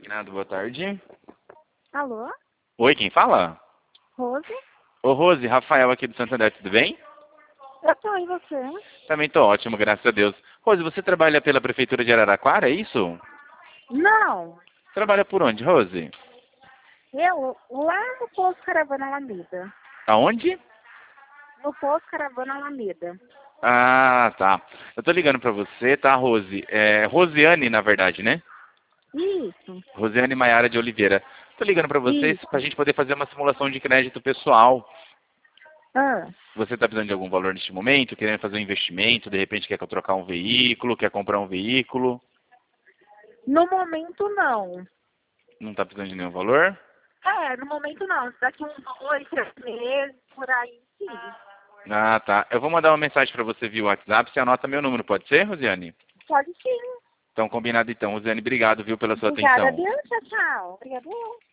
Combinado, boa tarde. Alô? Oi, quem fala? Rose? Ô, Rose, Rafael aqui do Santander, tudo bem? Eu tô, e você? Também tô ótimo, graças a Deus. Rose, você trabalha pela Prefeitura de Araraquara, é isso? Não, Trabalha por onde, Rose? eu lá no Posto Caravana Alameda. Aonde? No Posto Caravana Alameda. Ah, tá. Eu tô ligando pra você, tá, Rose? É Rosiane, na verdade, né? Isso, Rosiane Maiara de Oliveira. Tô ligando pra vocês isso. pra gente poder fazer uma simulação de crédito pessoal. Ah, Você tá precisando de algum valor neste momento? Querendo fazer um investimento? De repente quer trocar um veículo? Quer comprar um veículo? no momento não. Não tá precisando de nenhum valor? No momento não. Daqui uns 2, 3 meses, por aí, sim. Ah, tá. Eu vou mandar uma mensagem pra você via WhatsApp. Você anota meu número, pode ser, Rosiane? Pode sim. Então, combinado então. Rosiane, obrigado, viu, pela sua Obrigada, atenção. Deus. Tchau, tchau. Obrigada.